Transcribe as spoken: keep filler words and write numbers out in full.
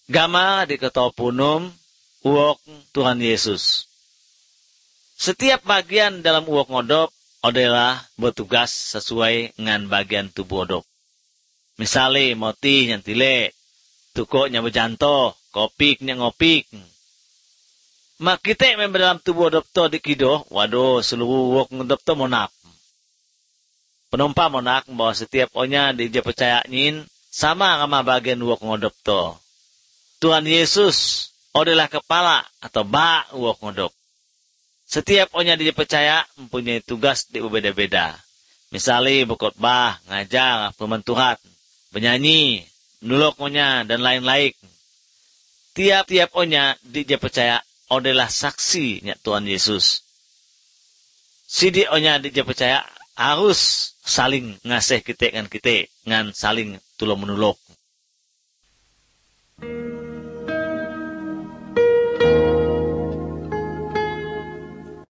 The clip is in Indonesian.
Gama di ketopunum uok Tuhan Yesus. Setiap bagian dalam uok ngodop adalah bertugas sesuai dengan bagian tubuh odop. Misalnya moti nyantile, tukok nya bejanto, kopik nya ngopik. Mak kita memang dalam tubuh odop to dikido, waduh seluruh uok ngodop to monap. Penumpang monak bahwa setiap onya dia percaya nyin sama sama bagian uok ngodop to. Tuhan Yesus adalah kepala atau ba uok ngodop. Setiap onya dia percaya mempunyai tugas di berbeda-beda. Misalnya berkhotbah, ngajar, firman Tuhan, penyanyi, nulok onya dan lain-lain. Tiap-tiap onya dia percaya adalah saksinya Tuhan Yesus. Sidi onya dia percaya harus saling ngasih kita dengan kita, dengan saling tulung menulok.